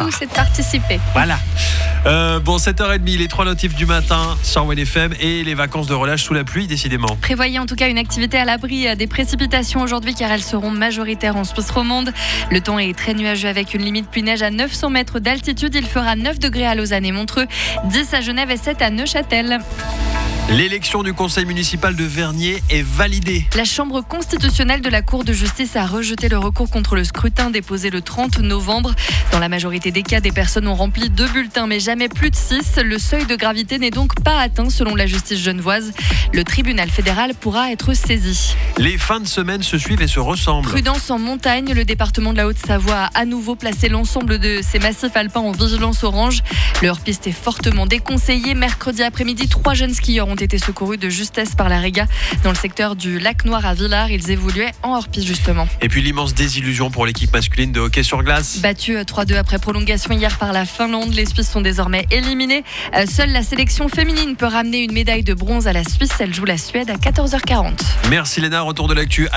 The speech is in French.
nous, c'est de participer. Voilà. 7h30, les 3 notifs du matin sur One FM et les vacances de relâche sous la pluie, décidément. Prévoyez en tout cas une activité à l'abri des précipitations aujourd'hui car elles seront majoritaires en Suisse romande. Le temps est très nuageux avec une limite pluie-neige à 900 mètres d'altitude. Il fera 9 degrés à Lausanne et Montreux, 10 à Genève et 7 à Neuchâtel. L'élection du conseil municipal de Vernier est validée. La Chambre constitutionnelle de la Cour de justice a rejeté le recours contre le scrutin déposé le 30 novembre. Dans la majorité des cas, des personnes ont rempli 2 bulletins, mais jamais plus de 6. Le seuil de gravité n'est donc pas atteint selon la justice genevoise. Le tribunal fédéral pourra être saisi. Les fins de semaine se suivent et se ressemblent. Prudence en montagne, le département de la Haute-Savoie a à nouveau placé l'ensemble de ses massifs alpins en vigilance orange. Le hors-piste est fortement déconseillé. Mercredi après-midi, 3 jeunes skieurs ont été secourus de justesse par la Réga dans le secteur du Lac Noir à Villars. Ils évoluaient en hors-piste justement. Et puis l'immense désillusion pour l'équipe masculine de hockey sur glace. Battue 3-2 après prolongation hier par la Finlande, les Suisses sont désormais éliminés. Seule la sélection féminine peut ramener une médaille de bronze à la Suisse. Elle joue la Suède à 14h40. Merci Léna, retour de l'actu.